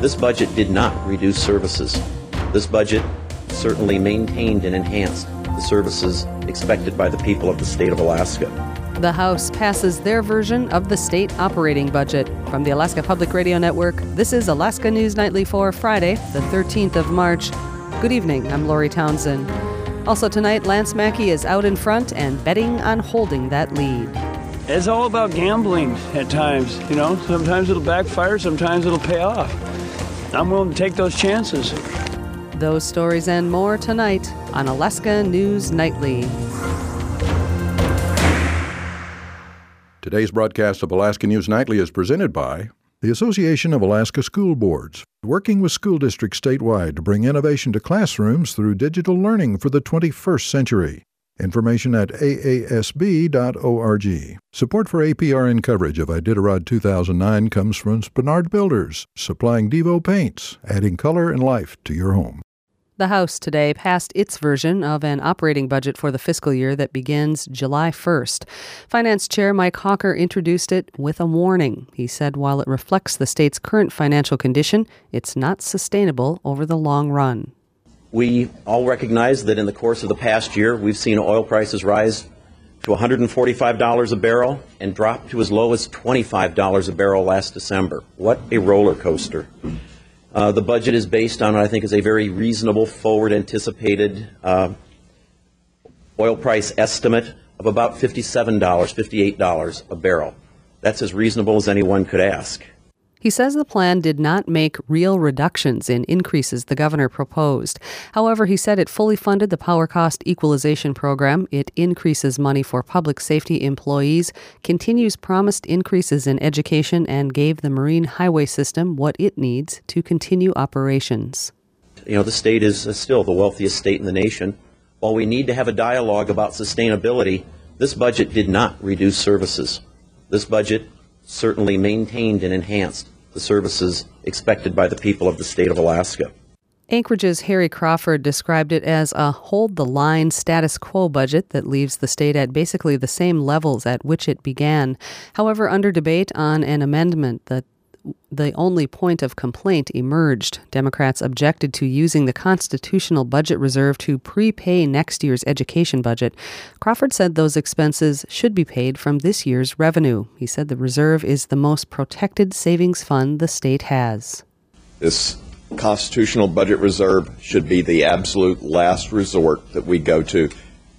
This budget did not reduce services. This budget certainly maintained and enhanced the services expected by the people of the state of Alaska. The House passes their version of the state operating budget. From the Alaska Public Radio Network, this is Alaska News Nightly for Friday, the 13th of March. Good evening, I'm Lori Townsend. Also tonight, Lance Mackey is out in front and betting on holding that lead. It's all about gambling at times, you know. Sometimes it'll backfire, sometimes it'll pay off. I'm willing to take those chances. Those stories and more tonight on Alaska News Nightly. Today's broadcast of Alaska News Nightly is presented by the Association of Alaska School Boards, working with school districts statewide to bring innovation to classrooms through digital learning for the 21st century. Information at aasb.org. Support for APRN coverage of Iditarod 2009 comes from Spenard Builders, supplying Devo paints, adding color and life to your home. The House today passed its version of an operating budget for the fiscal year that begins July 1st. Finance Chair Mike Hawker introduced it with a warning. He said while it reflects the state's current financial condition, it's not sustainable over the long run. We all recognize that in the course of the past year, we've seen oil prices rise to $145 a barrel and drop to as low as $25 a barrel last December. What a roller coaster. The budget is based on what I think is a very reasonable, forward-anticipated oil price estimate of about $57, $58 a barrel. That's as reasonable as anyone could ask. He says the plan did not make real reductions in increases the governor proposed. However, he said it fully funded the Power Cost Equalization Program. It increases money for public safety employees, continues promised increases in education, and gave the Marine Highway System what it needs to continue operations. You know, the state is still the wealthiest state in the nation. While we need to have a dialogue about sustainability, this budget did not reduce services. This budget certainly maintained and enhanced the services expected by the people of the state of Alaska. Anchorage's Harry Crawford described it as a hold-the-line status quo budget that leaves the state at basically the same levels at which it began. However, under debate on an amendment that the only point of complaint emerged. Democrats objected to using the constitutional budget reserve to prepay next year's education budget. Crawford said those expenses should be paid from this year's revenue. He said the reserve is the most protected savings fund the state has. This constitutional budget reserve should be the absolute last resort that we go to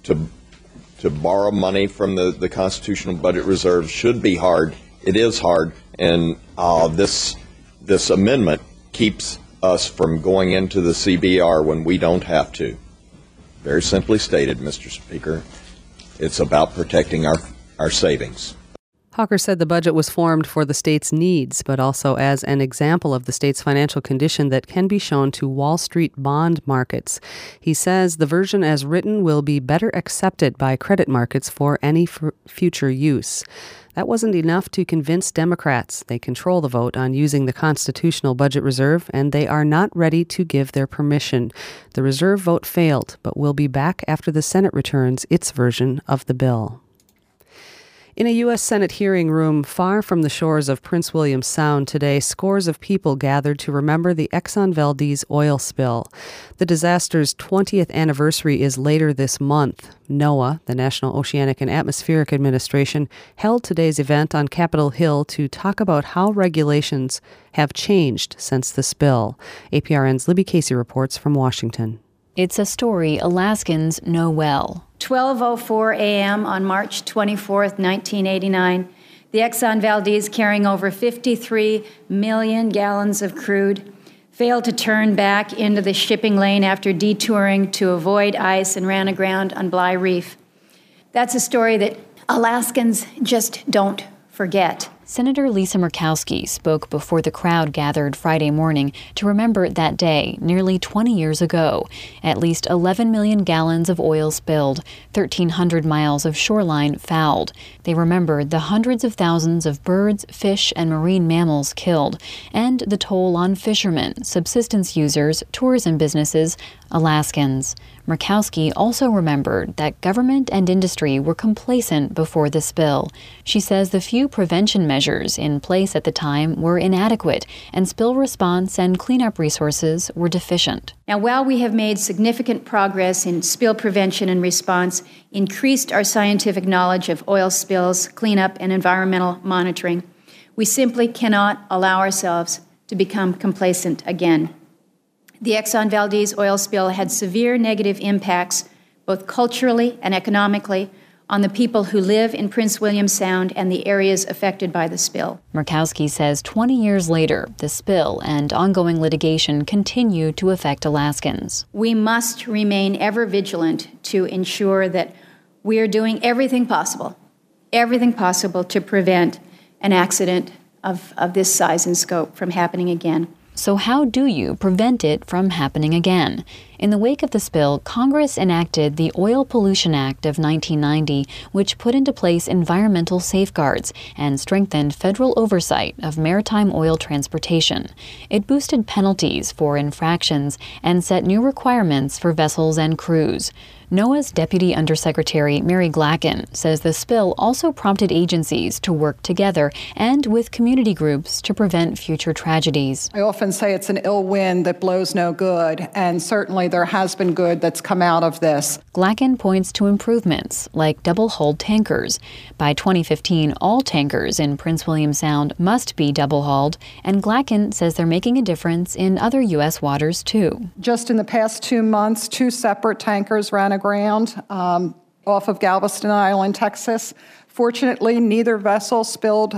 borrow money from the constitutional budget reserve. Should be hard. It is hard. And this amendment keeps us from going into the CBR when we don't have to. Very simply stated, Mr. Speaker, it's about protecting our savings. Hawker said the budget was formed for the state's needs, but also as an example of the state's financial condition that can be shown to Wall Street bond markets. He says the version as written will be better accepted by credit markets for any future use. That wasn't enough to convince Democrats. They control the vote on using the constitutional budget reserve, and they are not ready to give their permission. The reserve vote failed, but will be back after the Senate returns its version of the bill. In a U.S. Senate hearing room far from the shores of Prince William Sound today, scores of people gathered to remember the Exxon Valdez oil spill. The disaster's 20th anniversary is later this month. NOAA, the National Oceanic and Atmospheric Administration, held today's event on Capitol Hill to talk about how regulations have changed since the spill. APRN's Libby Casey reports from Washington. It's a story Alaskans know well. 12:04 a.m. on March 24th, 1989, the Exxon Valdez, carrying over 53 million gallons of crude, failed to turn back into the shipping lane after detouring to avoid ice and ran aground on Bly Reef. That's a story that Alaskans just don't forget. Senator Lisa Murkowski spoke before the crowd gathered Friday morning to remember that day nearly 20 years ago. At least 11 million gallons of oil spilled, 1,300 miles of shoreline fouled. They remembered the hundreds of thousands of birds, fish, and marine mammals killed, and the toll on fishermen, subsistence users, tourism businesses, Alaskans. Murkowski also remembered that government and industry were complacent before the spill. She says the few prevention measures measures in place at the time were inadequate, and spill response and cleanup resources were deficient. Now, while we have made significant progress in spill prevention and response, increased our scientific knowledge of oil spills, cleanup, and environmental monitoring, we simply cannot allow ourselves to become complacent again. The Exxon Valdez oil spill had severe negative impacts, both culturally and economically, on the people who live in Prince William Sound and the areas affected by the spill. Murkowski says 20 years later, the spill and ongoing litigation continue to affect Alaskans. We must remain ever vigilant to ensure that we are doing everything possible to prevent an accident of this size and scope from happening again. So how do you prevent it from happening again? In the wake of the spill, Congress enacted the Oil Pollution Act of 1990, which put into place environmental safeguards and strengthened federal oversight of maritime oil transportation. It boosted penalties for infractions and set new requirements for vessels and crews. NOAA's Deputy Undersecretary Mary Glacken says the spill also prompted agencies to work together and with community groups to prevent future tragedies. I often say it's an ill wind that blows no good, and certainly there has been good that's come out of this. Glacken points to improvements like double-hulled tankers. By 2015, all tankers in Prince William Sound must be double-hulled, and Glacken says they're making a difference in other U.S. waters, too. Just in the past 2 months, 2 separate tankers ran aground off of Galveston Island, Texas. Fortunately, neither vessel spilled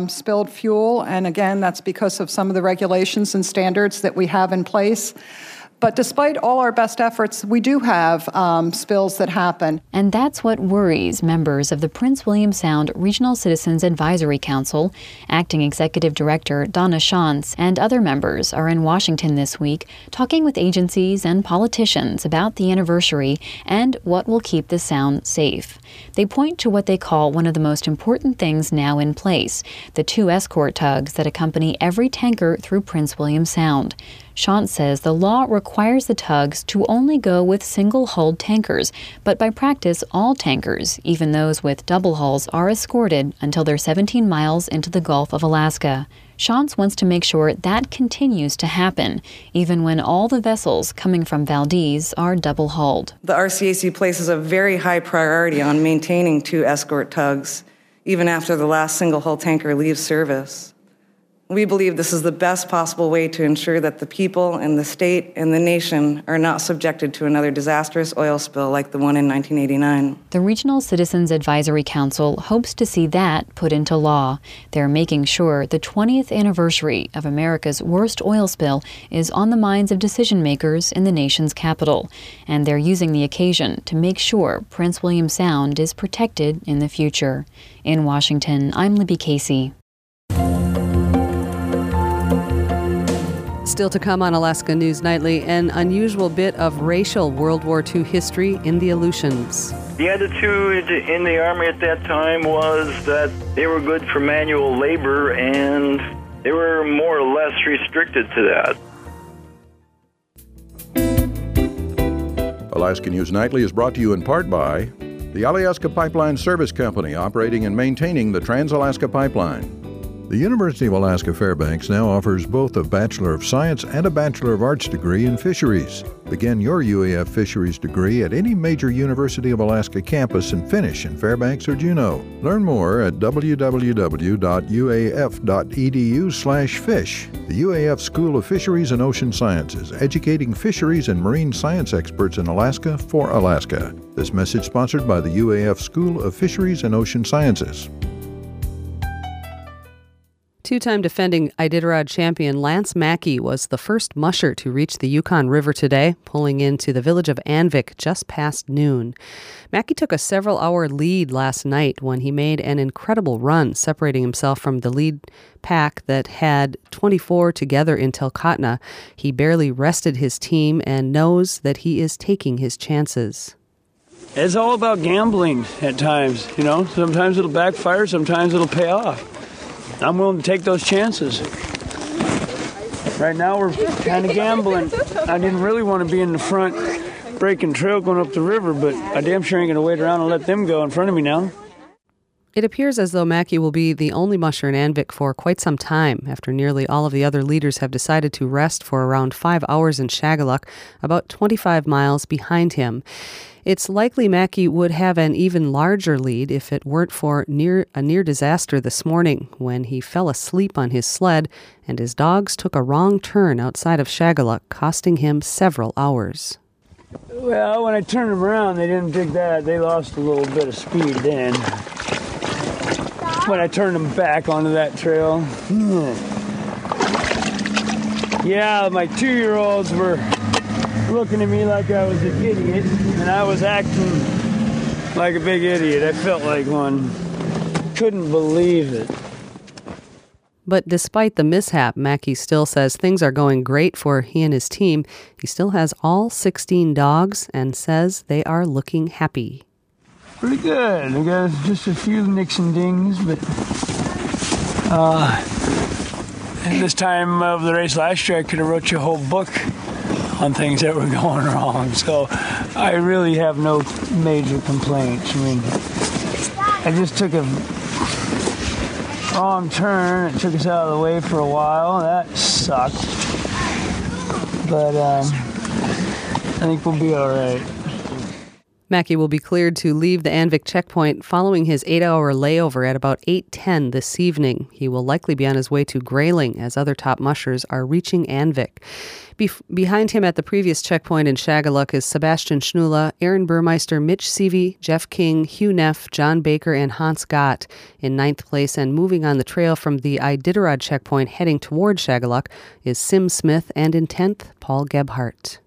fuel, and again, that's because of some of the regulations and standards that we have in place. But despite all our best efforts, we do have spills that happen. And that's what worries members of the Prince William Sound Regional Citizens Advisory Council. Acting Executive Director Donna Shantz and other members are in Washington this week talking with agencies and politicians about the anniversary and what will keep the Sound safe. They point to what they call one of the most important things now in place, the 2 escort tugs that accompany every tanker through Prince William Sound. Shantz says the law requires the tugs to only go with single-hulled tankers, but by practice, all tankers, even those with double hulls, are escorted until they're 17 miles into the Gulf of Alaska. Shantz wants to make sure that continues to happen, even when all the vessels coming from Valdez are double-hulled. The RCAC places a very high priority on maintaining 2 escort tugs, even after the last single-hull tanker leaves service. We believe this is the best possible way to ensure that the people in the state and the nation are not subjected to another disastrous oil spill like the one in 1989. The Regional Citizens Advisory Council hopes to see that put into law. They're making sure the 20th anniversary of America's worst oil spill is on the minds of decision makers in the nation's capital. And they're using the occasion to make sure Prince William Sound is protected in the future. In Washington, I'm Libby Casey. Still to come on Alaska News Nightly, an unusual bit of racial World War II history in the Aleutians. The attitude in the Army at that time was that they were good for manual labor, and they were more or less restricted to that. Alaska News Nightly is brought to you in part by the Alyeska Pipeline Service Company, operating and maintaining the Trans-Alaska Pipeline. The University of Alaska Fairbanks now offers both a Bachelor of Science and a Bachelor of Arts degree in fisheries. Begin your UAF fisheries degree at any major University of Alaska campus and finish in Fairbanks or Juneau. Learn more at www.uaf.edu/fish. The UAF School of Fisheries and Ocean Sciences, educating fisheries and marine science experts in Alaska for Alaska. This message sponsored by the UAF School of Fisheries and Ocean Sciences. Two-time defending Iditarod champion Lance Mackey was the first musher to reach the Yukon River today, pulling into the village of Anvik just past noon. Mackey took a several-hour lead last night when he made an incredible run, separating himself from the lead pack that had 24 together in Telkotna. He barely rested his team and knows that he is taking his chances. It's all about gambling at times, you know. Sometimes it'll backfire, sometimes it'll pay off. I'm willing to take those chances. Right now we're kind of gambling. I didn't really want to be in the front breaking trail going up the river, but I damn sure ain't going to wait around and let them go in front of me now. It appears as though Mackey will be the only musher in Anvik for quite some time, after nearly all of the other leaders have decided to rest for around 5 hours in Shagaluk, about 25 miles behind him. It's likely Mackey would have an even larger lead if it weren't for a near disaster this morning when he fell asleep on his sled and his dogs took a wrong turn outside of Shagaluk, costing him several hours. Well, when I turned them around, they didn't dig that. They lost a little bit of speed then. When I turned them back onto that trail. Yeah, my 2-year-olds were looking at me like I was an idiot, and I was acting like a big idiot. I felt like one. Couldn't believe it. But despite the mishap, Mackey still says things are going great for he and his team. He still has all 16 dogs and says they are looking happy. Pretty good. I got just a few nicks and dings, but at this time of the race last year, I could have wrote you a whole book on things that were going wrong. So I really have no major complaints. I mean, I just took a wrong turn. It took us out of the way for a while. That sucked. But I think we'll be all right. Mackey will be cleared to leave the Anvik checkpoint following his 8-hour layover at about 8:10 this evening. He will likely be on his way to Grayling as other top mushers are reaching Anvik. Behind him at the previous checkpoint in Shagaluk is Sebastian Schnula, Aaron Burmeister, Mitch Seavey, Jeff King, Hugh Neff, John Baker, and Hans Gott in 9th place. And moving on the trail from the Iditarod checkpoint heading toward Shagaluk is Sim Smith, and in 10th, Paul Gebhardt.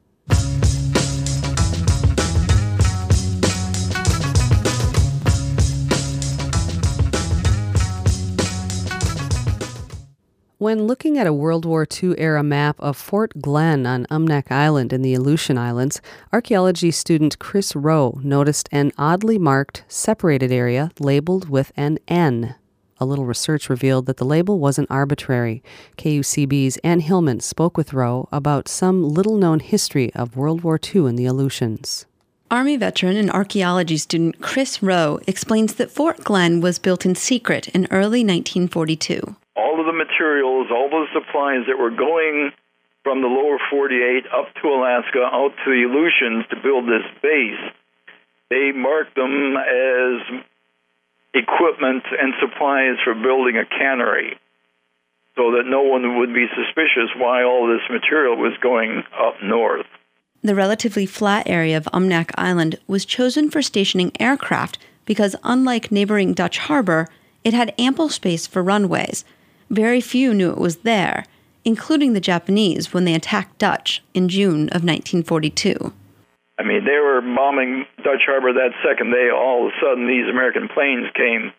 When looking at a World War II-era map of Fort Glen on Umnak Island in the Aleutian Islands, archaeology student Chris Rowe noticed an oddly marked, separated area labeled with an N. A little research revealed that the label wasn't arbitrary. KUCB's Ann Hillman spoke with Rowe about some little-known history of World War II in the Aleutians. Army veteran and archaeology student Chris Rowe explains that Fort Glen was built in secret in early 1942. All of the materials, all the supplies that were going from the lower 48 up to Alaska, out to the Aleutians to build this base, they marked them as equipment and supplies for building a cannery so that no one would be suspicious why all this material was going up north. The relatively flat area of Umnak Island was chosen for stationing aircraft because, unlike neighboring Dutch Harbor, it had ample space for runways. Very few knew it was there, including the Japanese when they attacked Dutch in June of 1942. I mean, they were bombing Dutch Harbor that second day. All of a sudden, these American planes came,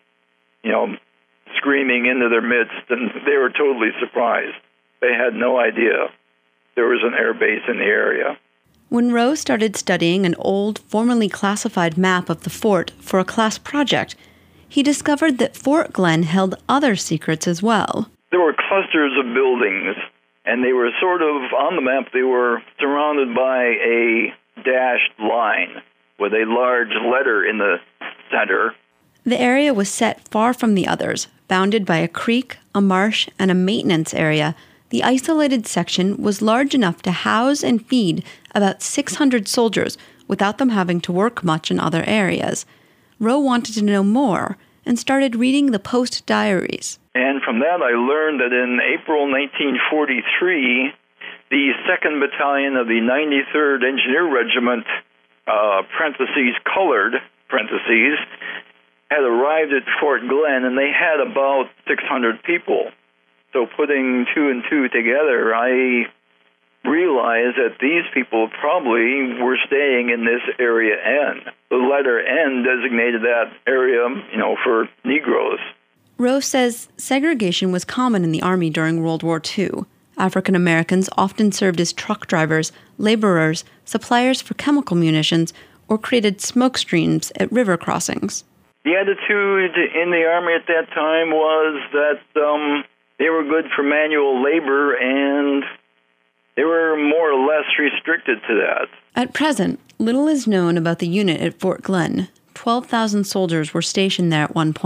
screaming into their midst, and they were totally surprised. They had no idea there was an air base in the area. When Rowe started studying an old, formerly classified map of the fort for a class project, he discovered that Fort Glen held other secrets as well. There were clusters of buildings, and they were sort of, on the map, they were surrounded by a dashed line with a large letter in the center. The area was set far from the others, bounded by a creek, a marsh, and a maintenance area. The isolated section was large enough to house and feed about 600 soldiers without them having to work much in other areas. Rowe wanted to know more and started reading the post diaries. And from that I learned that in April 1943, the 2nd Battalion of the 93rd Engineer Regiment, colored, had arrived at Fort Glen, and they had about 600 people. So putting 2 and 2 together, I realized that these people probably were staying in this area N. The letter N designated that area, for Negroes. Rowe says segregation was common in the Army during World War II. African Americans often served as truck drivers, laborers, suppliers for chemical munitions, or created smoke streams at river crossings. The attitude in the Army at that time was that they were good for manual labor, and they were more or less restricted to that. At present, little is known about the unit at Fort Glen. 12,000 soldiers were stationed there at one point,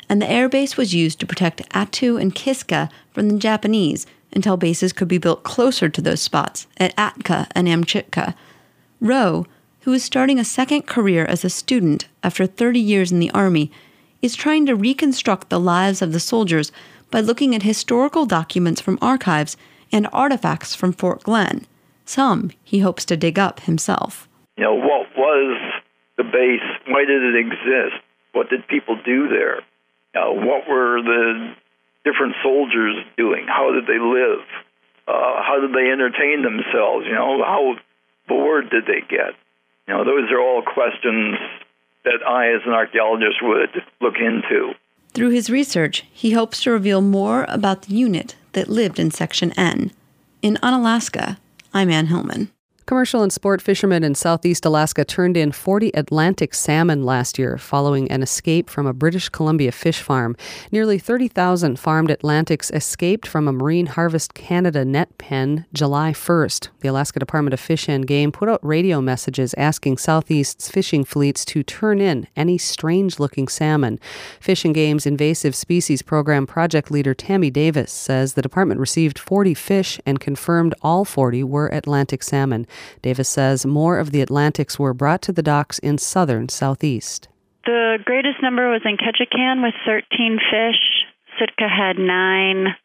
and the airbase was used to protect Attu and Kiska from the Japanese until bases could be built closer to those spots at Atka and Amchitka. Rowe, who is starting a second career as a student after 30 years in the Army, is trying to reconstruct the lives of the soldiers by looking at historical documents from archives and artifacts from Fort Glenn. Some he hopes to dig up himself. What was the base? Why did it exist? What did people do there? What were the different soldiers doing? How did they live? How did they entertain themselves? How bored did they get? Those are all questions that I, as an archaeologist, would look into. Through his research, he hopes to reveal more about the unit that lived in Section N. In Unalaska, I'm Ann Hillman. Commercial and sport fishermen in southeast Alaska turned in 40 Atlantic salmon last year following an escape from a British Columbia fish farm. Nearly 30,000 farmed Atlantics escaped from a Marine Harvest Canada net pen July 1st. The Alaska Department of Fish and Game put out radio messages asking Southeast's fishing fleets to turn in any strange-looking salmon. Fish and Game's Invasive Species Program project leader Tammy Davis says the department received 40 fish and confirmed all 40 were Atlantic salmon. Davis says more of the Atlantics were brought to the docks in southern Southeast. The greatest number was in Ketchikan with 13 fish. Sitka had 9.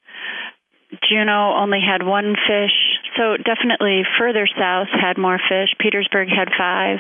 Juneau only had 1 fish. So definitely further south had more fish. Petersburg had 5.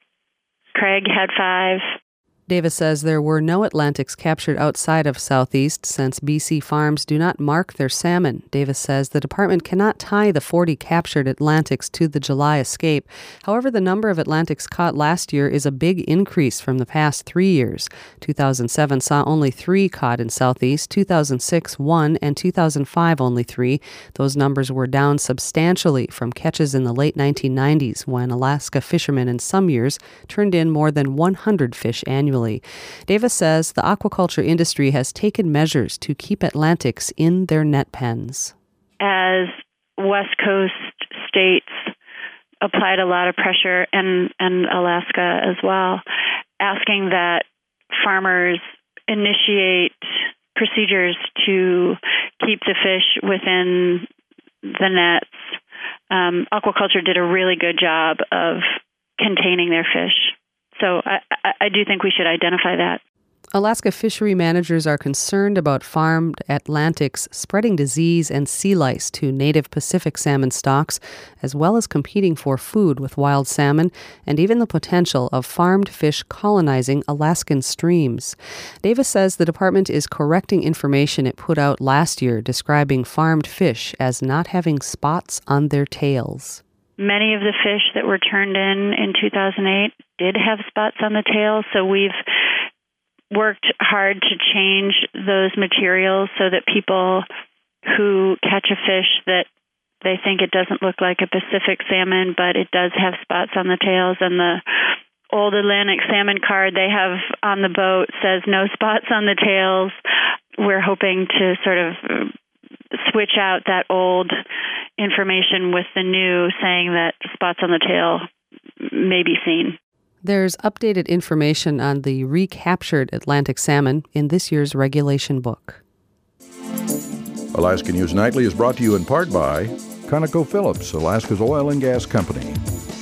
Craig had 5. Davis says there were no Atlantics captured outside of Southeast since BC farms do not mark their salmon. Davis says the department cannot tie the 40 captured Atlantics to the July escape. However, the number of Atlantics caught last year is a big increase from the past 3 years. 2007 saw only 3 caught in Southeast, 2006 1, and 2005 only 3. Those numbers were down substantially from catches in the late 1990s when Alaska fishermen in some years turned in more than 100 fish annually. Davis says the aquaculture industry has taken measures to keep Atlantics in their net pens. As West Coast states applied a lot of pressure, and Alaska as well, asking that farmers initiate procedures to keep the fish within the nets. Aquaculture did a really good job of containing their fish. So I do think we should identify that. Alaska fishery managers are concerned about farmed Atlantics spreading disease and sea lice to native Pacific salmon stocks, as well as competing for food with wild salmon, and even the potential of farmed fish colonizing Alaskan streams. Davis says the department is correcting information it put out last year describing farmed fish as not having spots on their tails. Many of the fish that were turned in 2008 did have spots on the tail, so we've worked hard to change those materials so that people who catch a fish that they think it doesn't look like a Pacific salmon, but it does have spots on the tails, and the old Atlantic salmon card they have on the boat says no spots on the tails. We're hoping to sort of switch out that old information with the new saying that spots on the tail may be seen. There's updated information on the recaptured Atlantic salmon in this year's regulation book. Alaska News Nightly is brought to you in part by ConocoPhillips, Alaska's oil and gas company.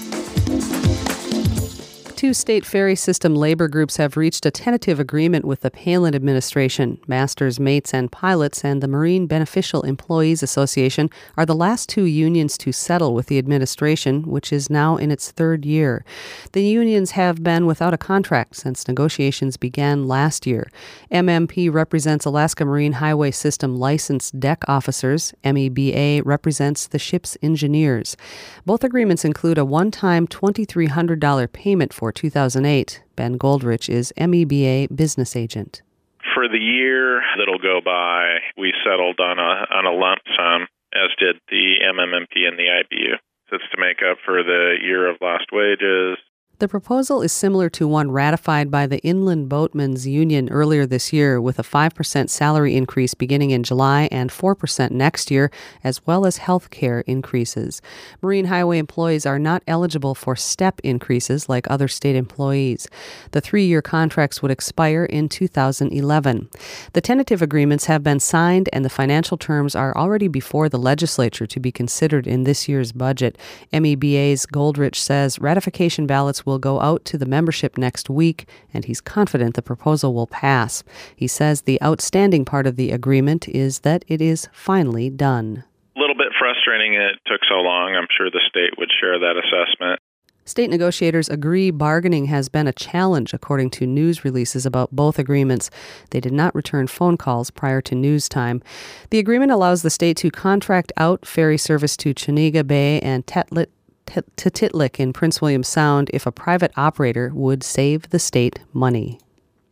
2 state ferry system labor groups have reached a tentative agreement with the Palin administration. Masters, Mates, and Pilots and the Marine Beneficial Employees Association are the last 2 unions to settle with the administration, which is now in its 3rd year. The unions have been without a contract since negotiations began last year. MMP represents Alaska Marine Highway System licensed deck officers. MEBA represents the ship's engineers. Both agreements include a one-time $2,300 payment for 2008. Ben Goldrich is MEBA business agent. For the year that'll go by, we settled on a lump sum, as did the MMMP and the IBU. So it's to make up for the year of lost wages. The proposal is similar to one ratified by the Inland Boatmen's Union earlier this year, with a 5% salary increase beginning in July and 4% next year, as well as health care increases. Marine Highway employees are not eligible for step increases like other state employees. The 3-year contracts would expire in 2011. The tentative agreements have been signed, and the financial terms are already before the legislature to be considered in this year's budget. MEBA's Goldrich says ratification ballots will go out to the membership next week, and he's confident the proposal will pass. He says the outstanding part of the agreement is that it is finally done. A little bit frustrating it took so long. I'm sure the state would share that assessment. State negotiators agree bargaining has been a challenge, according to news releases about both agreements. They did not return phone calls prior to news time. The agreement allows the state to contract out ferry service to Chuniga Bay and Titlik in Prince William Sound if a private operator would save the state money.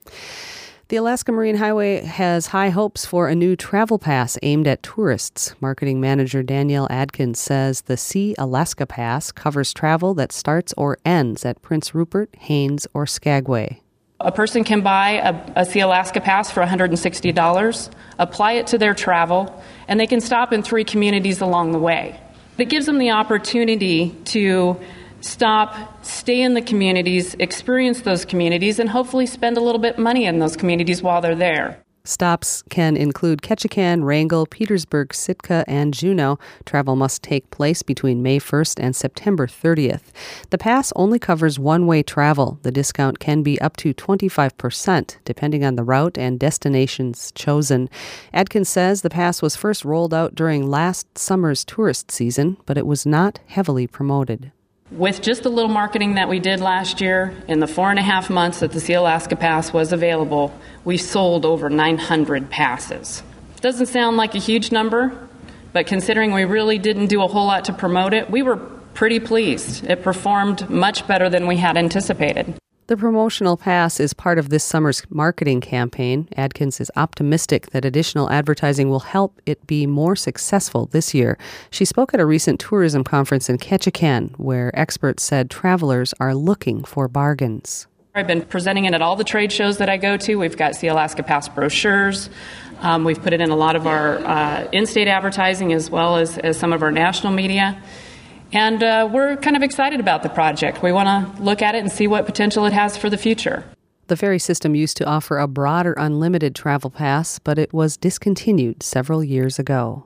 The Alaska Marine Highway has high hopes for a new travel pass aimed at tourists. Marketing manager Danielle Adkins says the Sea Alaska Pass covers travel that starts or ends at Prince Rupert, Haines, or Skagway. A person can buy a Sea Alaska Pass for $160, apply it to their travel, and they can stop in 3 communities along the way. It gives them the opportunity to stop, stay in the communities, experience those communities, and hopefully spend a little bit of money in those communities while they're there. Stops can include Ketchikan, Wrangell, Petersburg, Sitka, and Juneau. Travel must take place between May 1st and September 30th. The pass only covers one-way travel. The discount can be up to 25%, depending on the route and destinations chosen. Adkins says the pass was first rolled out during last summer's tourist season, but it was not heavily promoted. With just the little marketing that we did last year, in the 4.5 months that the Sea Alaska Pass was available, we sold over 900 passes. Doesn't sound like a huge number, but considering we really didn't do a whole lot to promote it, we were pretty pleased. It performed much better than we had anticipated. The promotional pass is part of this summer's marketing campaign. Adkins is optimistic that additional advertising will help it be more successful this year. She spoke at a recent tourism conference in Ketchikan, where experts said travelers are looking for bargains. I've been presenting it at all the trade shows that I go to. We've got Sea Alaska Pass brochures. We've put it in a lot of our in-state advertising as well as some of our national media. And we're kind of excited about the project. We want to look at it and see what potential it has for the future. The ferry system used to offer a broader unlimited travel pass, but it was discontinued several years ago.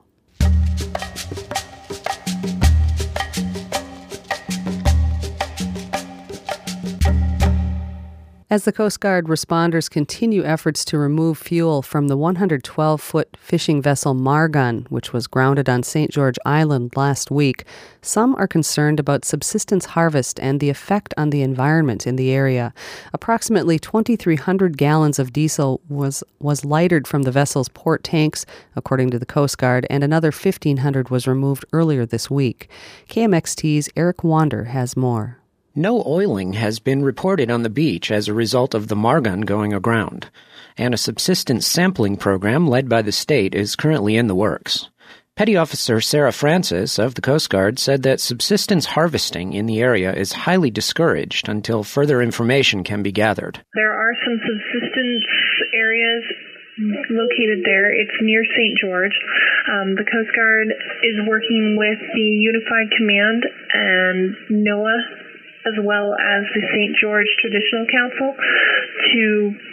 As the Coast Guard responders continue efforts to remove fuel from the 112-foot fishing vessel Margun, which was grounded on St. George Island last week, some are concerned about subsistence harvest and the effect on the environment in the area. Approximately 2,300 gallons of diesel was lightered from the vessel's port tanks, according to the Coast Guard, and another 1,500 was removed earlier this week. KMXT's Eric Wander has more. No oiling has been reported on the beach as a result of the Margun going aground, and a subsistence sampling program led by the state is currently in the works. Petty Officer Sarah Francis of the Coast Guard said that subsistence harvesting in the area is highly discouraged until further information can be gathered. There are some subsistence areas located there. It's near St. George. The Coast Guard is working with the Unified Command and NOAA, as well as the St. George Traditional Council, to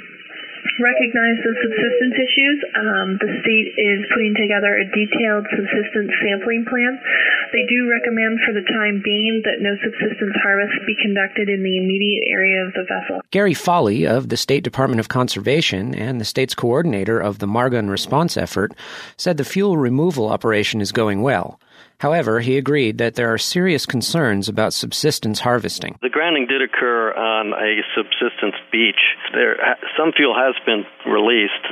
recognize the subsistence issues. The state is putting together a detailed subsistence sampling plan. They do recommend for the time being that no subsistence harvest be conducted in the immediate area of the vessel. Gary Foley of the State Department of Conservation and the state's coordinator of the Margun response effort said the fuel removal operation is going well. However, he agreed that there are serious concerns about subsistence harvesting. The grounding did occur on a subsistence beach. Some fuel has been released.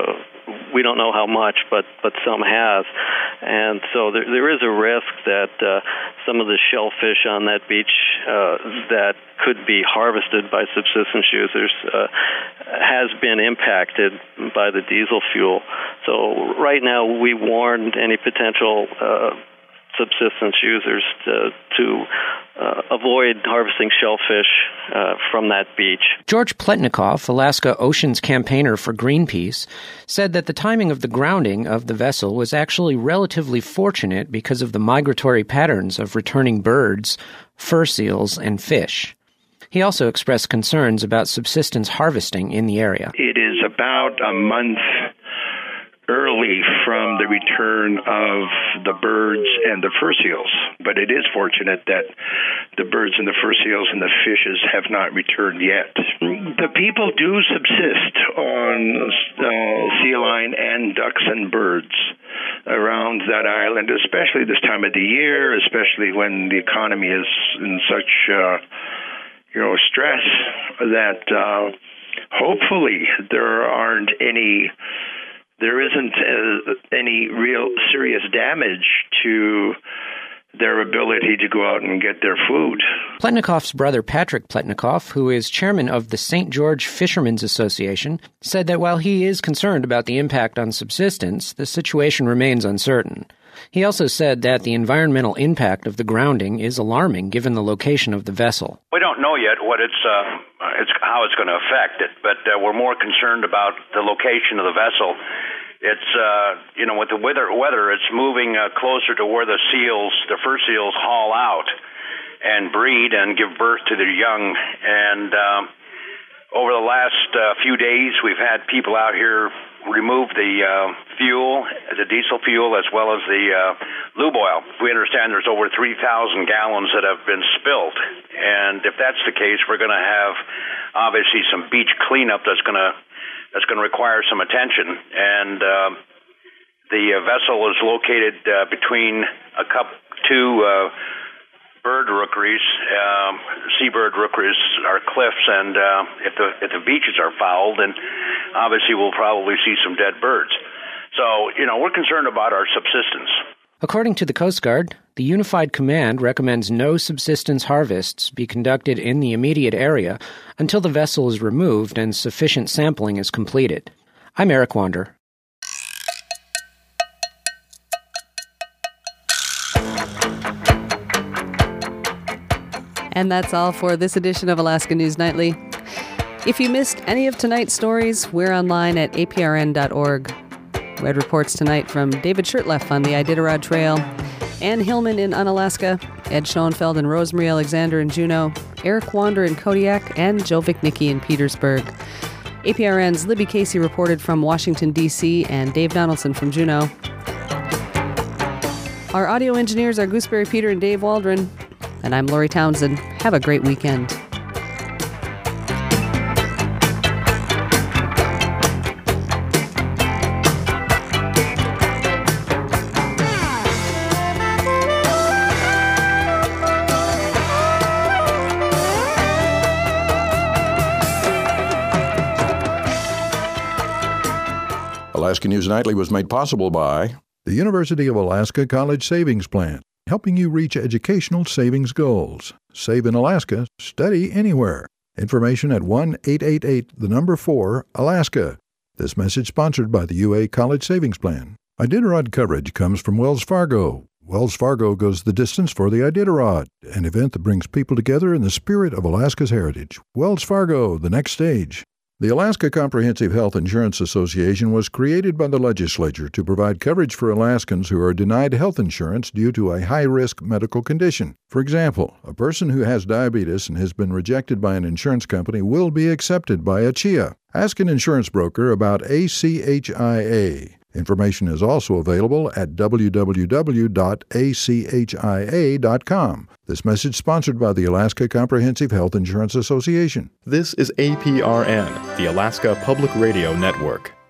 We don't know how much, but some has. And so there is a risk that some of the shellfish on that beach that could be harvested by subsistence users has been impacted by the diesel fuel. So right now we warned any potential subsistence users to avoid harvesting shellfish from that beach. George Pletnikoff, Alaska Oceans campaigner for Greenpeace, said that the timing of the grounding of the vessel was actually relatively fortunate because of the migratory patterns of returning birds, fur seals, and fish. He also expressed concerns about subsistence harvesting in the area. It is about a month early from the return of the birds and the fur seals, but it is fortunate that the birds and the fur seals and the fishes have not returned yet. The people do subsist on sea lion and ducks and birds around that island, especially this time of the year, especially when the economy is in such stress that hopefully there isn't any real serious damage to their ability to go out and get their food. Pletnikoff's brother Patrick Pletnikoff, who is chairman of the St. George Fishermen's Association, said that while he is concerned about the impact on subsistence, the situation remains uncertain. He also said that the environmental impact of the grounding is alarming given the location of the vessel. We don't know yet what how it's going to affect it, but we're more concerned about the location of the vessel. It's with the weather, it's moving closer to where the fur seals haul out and breed and give birth to their young. And over the last few days, we've had people out here remove the fuel, the diesel fuel, as well as the lube oil. We understand there's over 3,000 gallons that have been spilled. And if that's the case, we're going to have obviously some beach cleanup that's going to require some attention. And the vessel is located between two bird rookeries, seabird rookeries are cliffs, and if the beaches are fouled, then obviously we'll probably see some dead birds. So, we're concerned about our subsistence. According to the Coast Guard, the Unified Command recommends no subsistence harvests be conducted in the immediate area until the vessel is removed and sufficient sampling is completed. I'm Eric Wander. And that's all for this edition of Alaska News Nightly. If you missed any of tonight's stories, we're online at aprn.org. Read reports tonight from David Shurtleff on the Iditarod Trail, Ann Hillman in Unalaska, Ed Schoenfeld and Rosemary Alexander in Juneau, Eric Wander in Kodiak, and Joe Vichnicki in Petersburg. APRN's Libby Casey reported from Washington, D.C., and Dave Donaldson from Juneau. Our audio engineers are Gooseberry Peter and Dave Waldron. And I'm Lori Townsend. Have a great weekend. Alaska News Nightly was made possible by the University of Alaska College Savings Plan, helping you reach educational savings goals. Save in Alaska, study anywhere. Information at 1-888-4-ALASKA. This message sponsored by the UA College Savings Plan. Iditarod coverage comes from Wells Fargo. Wells Fargo goes the distance for the Iditarod, an event that brings people together in the spirit of Alaska's heritage. Wells Fargo, the next stage. The Alaska Comprehensive Health Insurance Association was created by the legislature to provide coverage for Alaskans who are denied health insurance due to a high-risk medical condition. For example, a person who has diabetes and has been rejected by an insurance company will be accepted by ACHIA. Ask an insurance broker about ACHIA. Information is also available at www.achia.com. This message sponsored by the Alaska Comprehensive Health Insurance Association. This is APRN, the Alaska Public Radio Network.